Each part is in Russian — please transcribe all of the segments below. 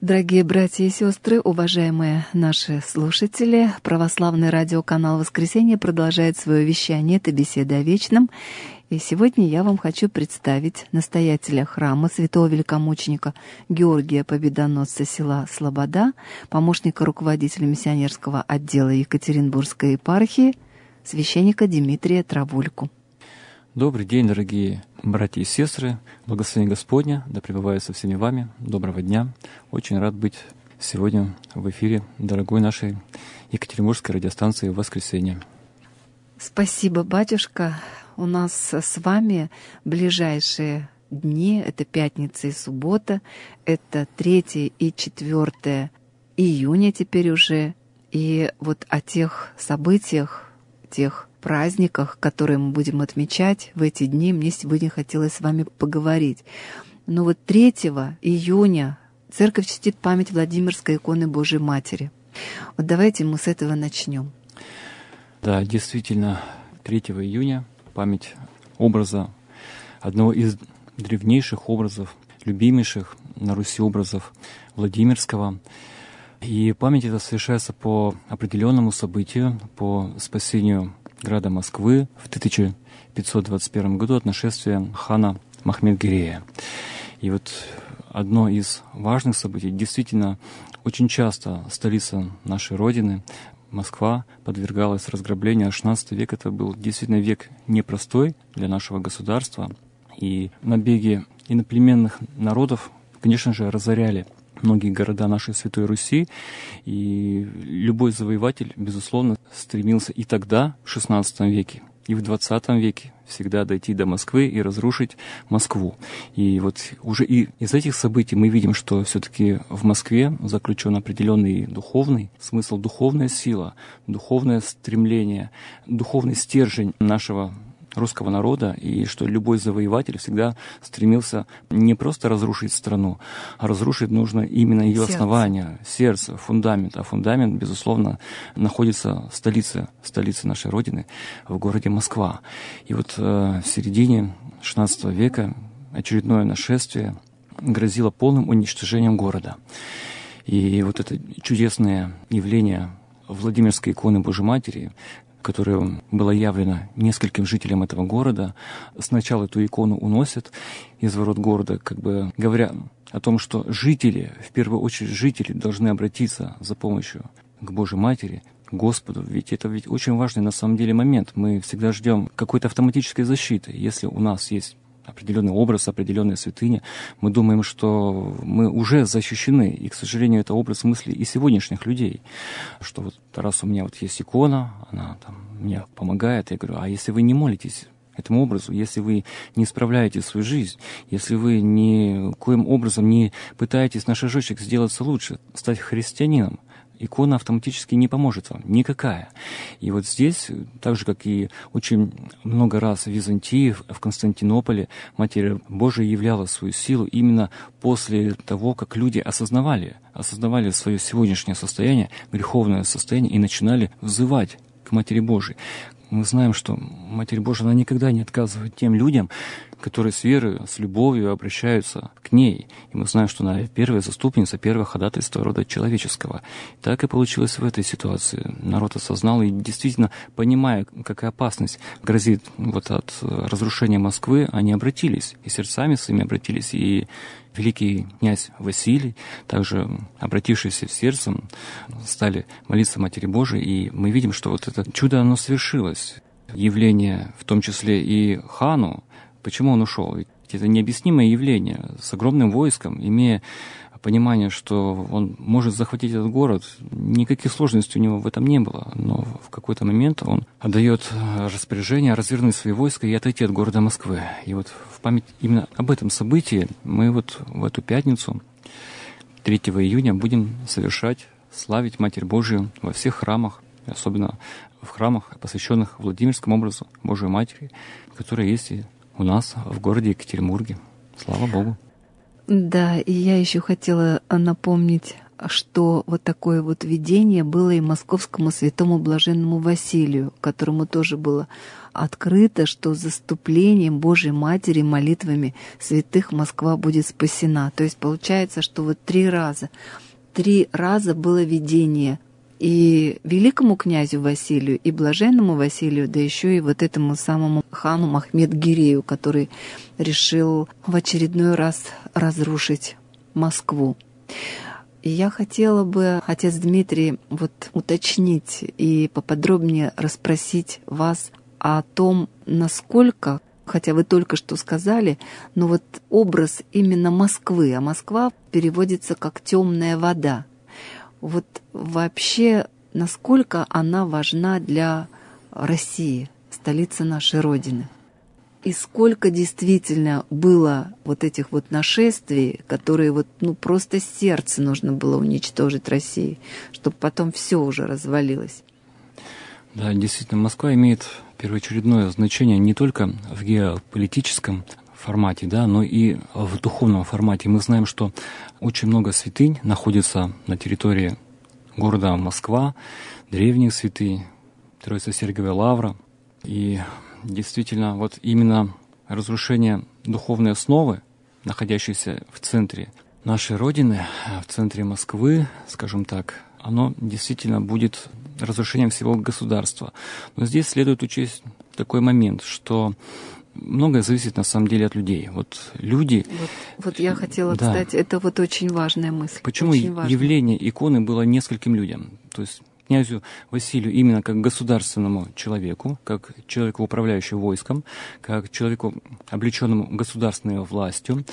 Дорогие братья и сестры, уважаемые наши слушатели, православный радиоканал «Воскресенье» продолжает свое вещание. Это «Беседа о вечном». И сегодня я вам хочу представить настоятеля храма святого великомученика Георгия Победоносца села Слобода, помощника руководителя миссионерского отдела Екатеринбургской епархии, священника Дмитрия Травульку. Добрый день, дорогие братья и сестры. Благословение Господня да пребывает со всеми вами. Доброго дня. Очень рад быть сегодня в эфире дорогой нашей Екатеринбургской радиостанции «Воскресенье». Спасибо, батюшка. У нас с вами ближайшие дни, это пятница и суббота, это 3 и 4 июня теперь уже. И вот о тех событиях, тех праздниках, которые мы будем отмечать в эти дни, мне сегодня хотелось с вами поговорить. Но вот 3 июня церковь чтит память Владимирской иконы Божией Матери. Вот давайте мы с этого начнем. Да, действительно, 3 июня память образа, одного из древнейших образов, любимейших на Руси образов Владимирского. И память эта совершается по определенному событию, по спасению града Москвы в 1521 году от нашествия хана Махмед-Гирея. И вот одно из важных событий, действительно, очень часто столица нашей Родины, Москва, подвергалась разграблению. XVI век — это был действительно век непростой для нашего государства. И набеги иноплеменных народов, конечно же, разоряли многие города нашей Святой Руси, и любой завоеватель, безусловно, стремился и тогда, в XVI веке, и в XX веке всегда дойти до Москвы и разрушить Москву. И вот уже и из этих событий мы видим, что все-таки в Москве заключен определенный духовный смысл, духовная сила, духовное стремление, духовный стержень нашего русского народа, и что любой завоеватель всегда стремился не просто разрушить страну, а разрушить нужно именно ее основание, сердце, фундамент. А фундамент, безусловно, находится в столице нашей Родины, в городе Москва. И вот в середине XVI века очередное нашествие грозило полным уничтожением города. И вот это чудесное явление Владимирской иконы Божией Матери, которое было явлено нескольким жителям этого города. Сначала эту икону уносят из ворот города, как бы говоря о том, что жители, в первую очередь жители, должны обратиться за помощью к Божьей Матери, к Господу. Ведь это очень важный на самом деле момент. Мы всегда ждем какой-то автоматической защиты. Если у нас есть определенный образ, определенная святыня, мы думаем, что мы уже защищены. И, к сожалению, это образ мысли и сегодняшних людей. Что вот раз у меня вот есть икона, она там мне помогает, я говорю, а если вы не молитесь этому образу, если вы не исправляете свою жизнь, если вы никоим образом не пытаетесь на шажочек сделаться лучше, стать христианином, икона автоматически не поможет вам, никакая. И вот здесь, так же, как и очень много раз в Византии, в Константинополе, Матерь Божия являла свою силу именно после того, как люди осознавали свое сегодняшнее состояние, греховное состояние, и начинали взывать к Матери Божией. Мы знаем, что Матерь Божия, она никогда не отказывает тем людям, которые с верой, с любовью обращаются к ней. И мы знаем, что она первая заступница, первое ходатайство рода человеческого. Так и получилось в этой ситуации. Народ осознал и действительно, понимая, какая опасность грозит вот от разрушения Москвы, они обратились, и сердцами своими обратились, и великий князь Василий, также обратившийся в сердцем, стали молиться Матери Божией, и мы видим, что вот это чудо, оно свершилось. Явление, в том числе и хану, почему он ушел? Ведь это необъяснимое явление с огромным войском, имея понимание, что он может захватить этот город, никаких сложностей у него в этом не было. Но в какой-то момент он отдает распоряжение развернуть свои войска и отойти от города Москвы. И вот в память именно об этом событии мы вот в эту пятницу, 3 июня, будем славить Матерь Божию во всех храмах, особенно в храмах, посвященных Владимирскому образу Божией Матери, которые есть и у нас в городе Екатеринбурге. Слава Богу! Да, и я еще хотела напомнить что вот такое вот видение было и московскому святому блаженному Василию, которому тоже было открыто, что заступлением Божией Матери, молитвами святых Москва будет спасена. То есть получается, что вот 3 раза было видение и великому князю Василию, и блаженному Василию, да еще и вот этому самому хану Махмед-Гирею, который решил в очередной раз разрушить Москву. И я хотела бы, отец Дмитрий, вот уточнить и поподробнее расспросить вас о том, насколько, хотя вы только что сказали, но вот образ именно Москвы, а Москва переводится как темная вода. Вот вообще, насколько она важна для России, столицы нашей Родины? И сколько действительно было вот этих вот нашествий, которые вот, просто сердце нужно было уничтожить России, чтобы потом все уже развалилось. Да, действительно, Москва имеет первоочередное значение не только в геополитическом формате, да, но и в духовном формате. Мы знаем, что очень много святынь находится на территории города Москва, древние святыни, Троице-Сергиевая лавра. И действительно, вот именно разрушение духовной основы, находящейся в центре нашей Родины, в центре Москвы, скажем так, оно действительно будет разрушением всего государства. Но здесь следует учесть такой момент, что многое зависит на самом деле от людей. Вот люди... Вот я хотела, да. Кстати, это вот очень важная мысль. Почему явление иконы было нескольким людям? То есть князю Василию именно как государственному человеку, как человеку, управляющему войском, как человеку, облеченному государственной властью,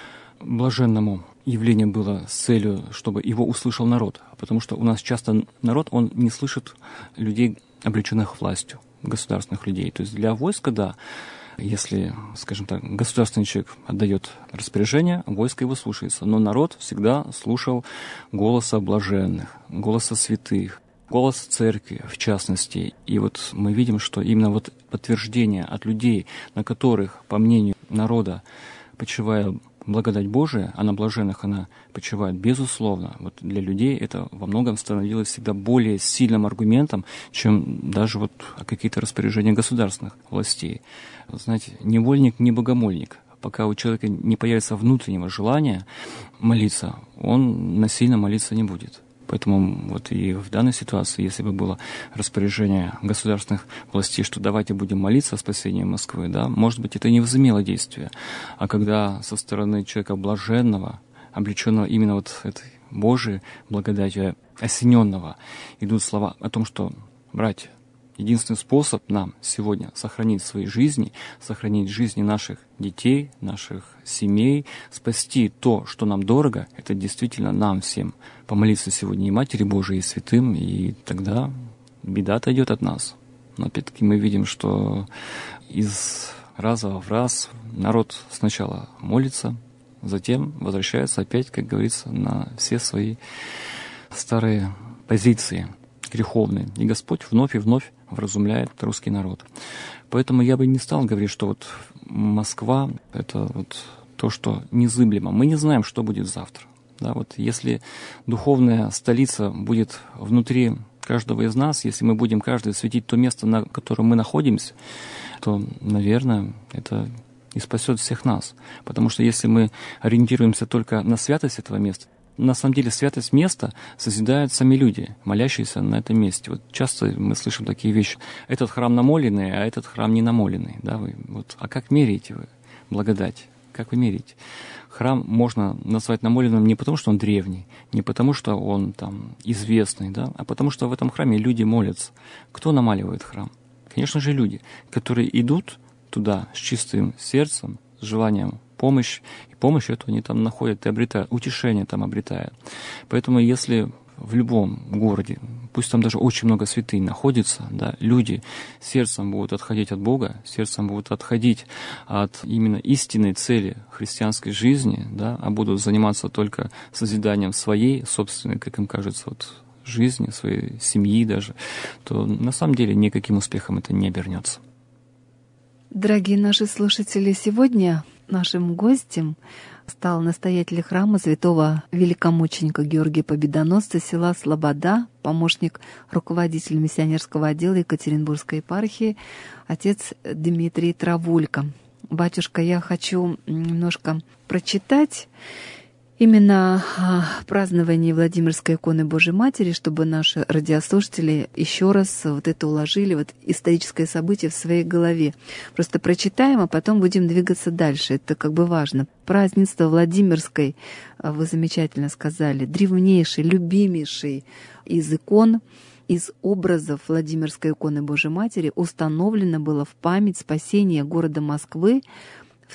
блаженному явление было с целью, чтобы его услышал народ. Потому что у нас часто народ, он не слышит людей, облеченных властью, государственных людей. То есть для войска, да, если, скажем так, государственный человек отдает распоряжение, войско его слушается. Но народ всегда слушал голоса блаженных, голоса святых, голос церкви, в частности. И вот мы видим, что именно вот подтверждение от людей, на которых, по мнению народа, почивая благодать Божия, а на блаженных она почивает, безусловно. Вот для людей это во многом становилось всегда более сильным аргументом, чем даже вот какие-то распоряжения государственных властей. Вот знаете, невольник, не богомольник. Пока у человека не появится внутреннего желания молиться, он насильно молиться не будет. Поэтому вот и в данной ситуации, если бы было распоряжение государственных властей, что давайте будем молиться о спасении Москвы, да, может быть, это не возымело действия. А когда со стороны человека блаженного, облеченного именно вот этой Божией благодатью, осененного, идут слова о том, что, братья, единственный способ нам сегодня сохранить свои жизни, сохранить жизни наших детей, наших семей, спасти то, что нам дорого, это действительно нам всем помолиться сегодня и Матери Божией, и святым, и тогда беда отойдет от нас. Но опять-таки мы видим, что из раза в раз народ сначала молится, затем возвращается опять, как говорится, на все свои старые позиции греховные. И Господь вновь и вновь вразумляет русский народ. Поэтому я бы не стал говорить, что вот Москва — это вот то, что незыблемо. Мы не знаем, что будет завтра. Да, вот если духовная столица будет внутри каждого из нас, если мы будем каждый светить то место, на котором мы находимся, то, наверное, это и спасет всех нас. Потому что если мы ориентируемся только на святость этого места, на самом деле святость места созидают сами люди, молящиеся на этом месте. Вот часто мы слышим такие вещи. Этот храм намоленный, а этот храм не намоленный. Да, вы, вот, а как меряете вы благодать? Как вы меряете? Храм можно назвать намоленным не потому, что он древний, не потому, что он там известный, да, а потому, что в этом храме люди молятся. Кто намаливает храм? Конечно же, люди, которые идут туда с чистым сердцем, с желанием помощи, и помощь эту они там находят и обретают, утешение там обретают. Поэтому если в любом городе, пусть там даже очень много святынь находится, да, люди сердцем будут отходить от Бога, сердцем будут отходить от именно истинной цели христианской жизни, да, а будут заниматься только созиданием своей собственной, как им кажется, вот, жизни, своей семьи даже, то на самом деле никаким успехом это не обернется. Дорогие наши слушатели, сегодня нашим гостем стал настоятель храма святого великомученика Георгия Победоносца села Слобода, помощник руководителя миссионерского отдела Екатеринбургской епархии, отец Дмитрий Травулько. Батюшка, я хочу немножко прочитать именно о праздновании Владимирской иконы Божией Матери, чтобы наши радиослушатели еще раз вот это уложили, вот историческое событие в своей голове. Просто прочитаем, а потом будем двигаться дальше. Это как бы важно. Празднество Владимирской, вы замечательно сказали, древнейший, любимейший из икон, из образов Владимирской иконы Божией Матери установлено было в память спасения города Москвы в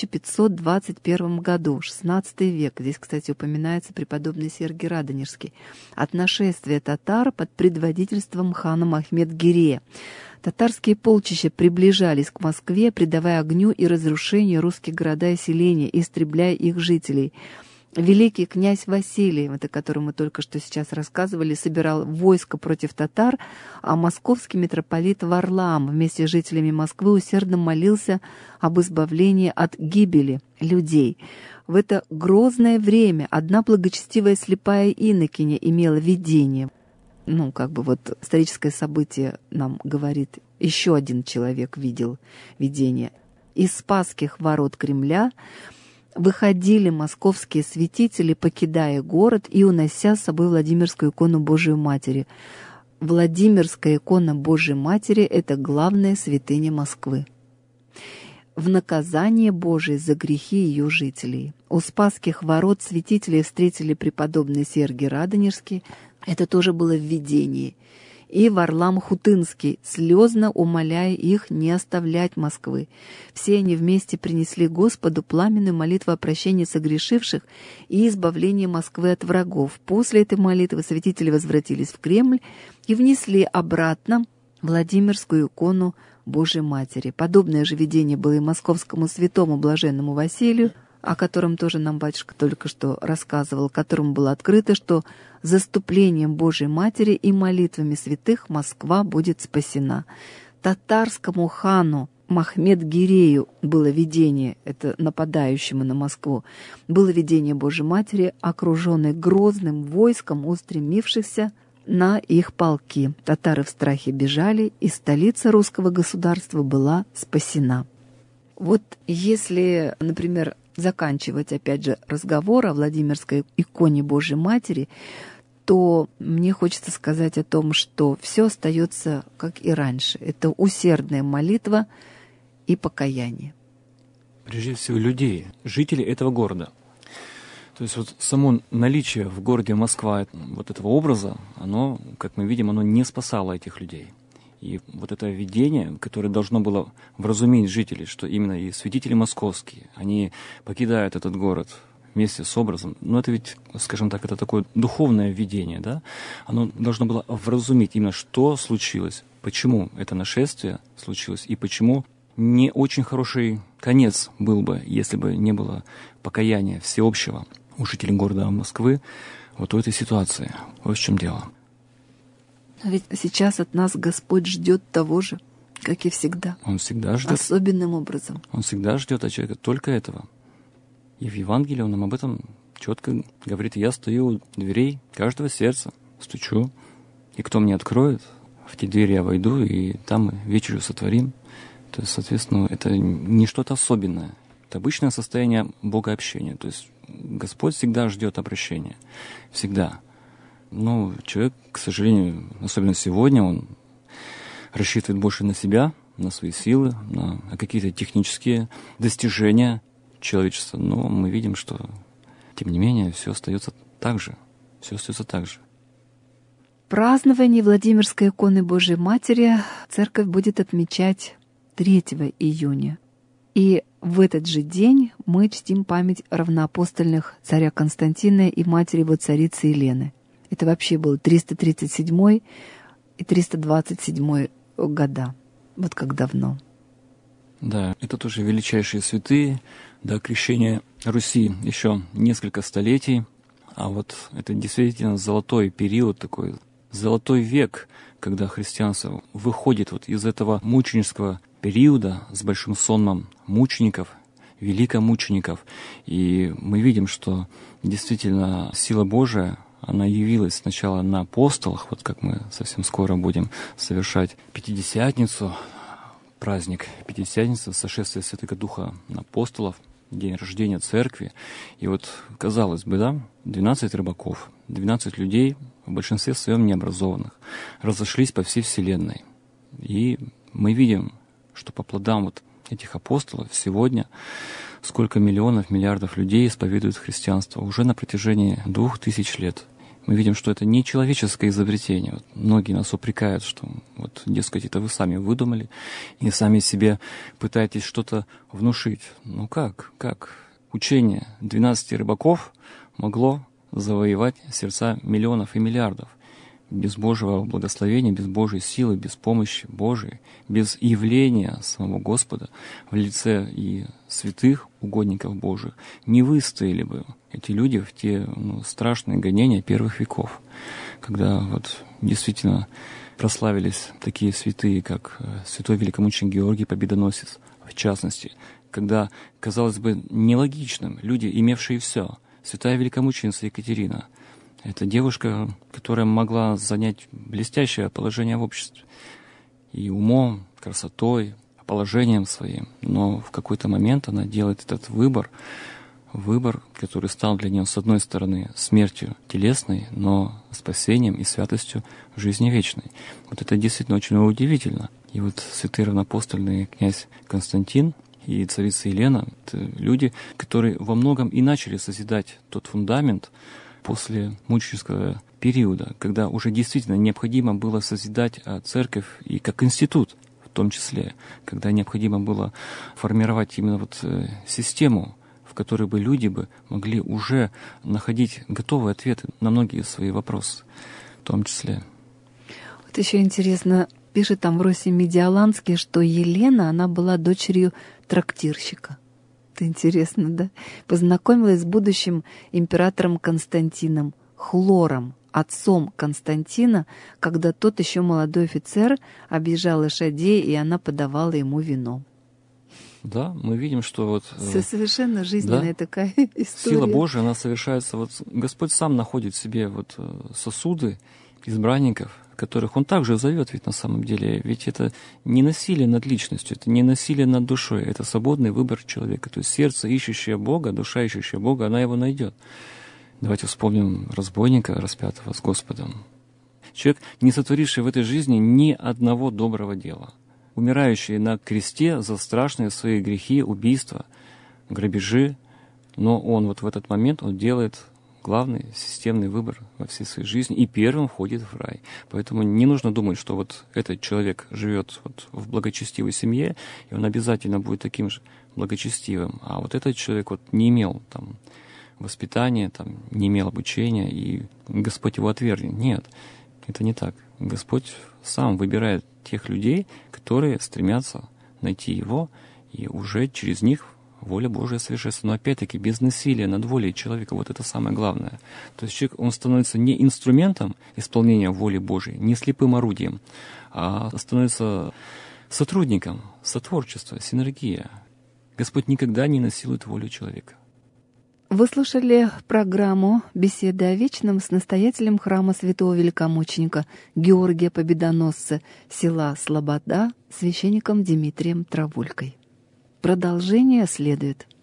1521 году, XVI век. Здесь, кстати, упоминается преподобный Сергий Радонежский. От нашествия татар под предводительством хана Махмед-Гирея. Татарские полчища приближались к Москве, придавая огню и разрушению русские города и селения, истребляя их жителей. Великий князь Василий, о котором мы только что сейчас рассказывали, собирал войско против татар, а московский митрополит Варлаам вместе с жителями Москвы усердно молился об избавлении от гибели людей. В это грозное время одна благочестивая слепая инокиня имела видение. Вот историческое событие нам говорит, еще один человек видел видение. Из Спасских ворот Кремля выходили московские святители, покидая город и унося с собой Владимирскую икону Божией Матери. Владимирская икона Божией Матери — это главная святыня Москвы. В наказание Божие за грехи ее жителей. У Спасских ворот святителей встретили преподобный Сергий Радонежский. Это тоже было в видении. И Варлам Хутынский, слезно умоляя их не оставлять Москвы. Все они вместе принесли Господу пламенную молитву о прощении согрешивших и избавлении Москвы от врагов. После этой молитвы святители возвратились в Кремль и внесли обратно Владимирскую икону Божией Матери. Подобное же видение было и московскому святому блаженному Василию, о котором тоже нам батюшка только что рассказывал, которому было открыто, что заступлением Божией Матери и молитвами святых Москва будет спасена. Татарскому хану Махмед-Гирею было видение, это нападающему на Москву, было видение Божией Матери, окруженной грозным войском, устремившихся на их полки. Татары в страхе бежали, и столица русского государства была спасена. Вот если, например, заканчивать, опять же, разговор о Владимирской иконе Божией Матери, то мне хочется сказать о том, что все остается как и раньше. Это усердная молитва и покаяние. Прежде всего людей, жителей этого города. То есть вот само наличие в городе Москва вот этого образа, оно, как мы видим, оно не спасало этих людей. И вот это видение, которое должно было вразумить жителей, что именно и святители московские, они покидают этот город вместе с образом. Но это ведь, скажем так, это такое духовное видение, да? Оно должно было вразумить именно, что случилось, почему это нашествие случилось, и почему не очень хороший конец был бы, если бы не было покаяния всеобщего у жителей города Москвы вот в этой ситуации. Вот в чем дело. Но ведь сейчас от нас Господь ждет того же, как и всегда. Он всегда ждет. Особенным образом. Он всегда ждет от человека только этого. И в Евангелии он нам об этом четко говорит: я стою у дверей каждого сердца, стучу, и кто мне откроет, в те двери я войду, и там мы вечерю сотворим. То есть, соответственно, это не что-то особенное. Это обычное состояние богообщения. То есть Господь всегда ждет обращения. Всегда. Но человек, к сожалению, особенно сегодня, он рассчитывает больше на себя, на свои силы, на какие-то технические достижения человечества. Но мы видим, что, тем не менее, все остается так же. Все остается так же. Празднование Владимирской иконы Божией Матери церковь будет отмечать 3 июня. И в этот же день мы чтим память равноапостольных царя Константина и матери его царицы Елены. Это вообще был 337 и 327 года. Вот как давно. Да, это тоже величайшие святые. До крещения Руси еще несколько столетий. А вот это действительно золотой период такой, золотой век, когда христианство выходит вот из этого мученического периода с большим сонмом мучеников, великомучеников. И мы видим, что действительно сила Божия, она явилась сначала на апостолах, вот как мы совсем скоро будем совершать Пятидесятницу, праздник Пятидесятницы, сошествие Святого Духа на апостолов, день рождения церкви. И вот, казалось бы, да, 12 рыбаков, 12 людей, в большинстве своем необразованных, разошлись по всей вселенной. И мы видим, что по плодам вот этих апостолов сегодня сколько миллионов, миллиардов людей исповедуют христианство уже на протяжении 2000 лет. Мы видим, что это не человеческое изобретение. Вот многие нас упрекают, что вот, дескать, это вы сами выдумали и сами себе пытаетесь что-то внушить. Ну как? Учение 12 рыбаков могло завоевать сердца миллионов и миллиардов. Без Божьего благословения, без Божьей силы, без помощи Божией, без явления самого Господа в лице и святых угодников Божьих не выстояли бы эти люди в те страшные гонения первых веков, когда вот действительно прославились такие святые, как святой великомученик Георгий Победоносец, в частности, когда, казалось бы, нелогичным люди, имевшие все, святая великомученица Екатерина, это девушка, которая могла занять блестящее положение в обществе и умом, красотой, положением своим. Но в какой-то момент она делает этот выбор, который стал для нее, с одной стороны, смертью телесной, но спасением и святостью жизни вечной. Вот это действительно очень удивительно. И вот святый равноапостольный князь Константин и царица Елена — это люди, которые во многом и начали созидать тот фундамент после мученического периода, когда уже действительно необходимо было созидать церковь и как институт, в том числе, когда необходимо было формировать именно вот систему, в которой бы люди могли уже находить готовые ответы на многие свои вопросы, в том числе. Вот еще интересно, пишет Амвросий Медиаланский, что Елена, она была дочерью трактирщика. Интересно, да? Познакомилась с будущим императором Константином, Хлором, отцом Константина, когда тот еще молодой офицер объезжал лошадей, и она подавала ему вино. Да, мы видим, что вот... Совершенно жизненная такая история. Сила Божия, она совершается... Вот Господь сам находит в себе вот сосуды избранников, которых Он также зовет ведь на самом деле. Ведь это не насилие над личностью, это не насилие над душой, это свободный выбор человека. То есть сердце, ищущее Бога, душа, ищущая Бога, она его найдет. Давайте вспомним разбойника, распятого с Господом. Человек, не сотворивший в этой жизни ни одного доброго дела, умирающий на кресте за страшные свои грехи, убийства, грабежи, но он вот в этот момент он делает главный системный выбор во всей своей жизни и первым входит в рай. Поэтому не нужно думать, что вот этот человек живет вот в благочестивой семье, и он обязательно будет таким же благочестивым. А вот этот человек вот не имел там воспитания, там, не имел обучения, и Господь его отвергнет. Нет, это не так. Господь сам выбирает тех людей, которые стремятся найти Его, и уже через них воля Божия совершается. Но опять-таки без насилия над волей человека. Вот это самое главное. То есть человек, он становится не инструментом исполнения воли Божией, не слепым орудием, а становится сотрудником, сотворчества, синергия. Господь никогда не насилует волю человека. Вы слушали программу «Беседы о вечном» с настоятелем храма святого великомученика Георгия Победоносца, села Слобода, священником Дмитрием Травулькой. Продолжение следует.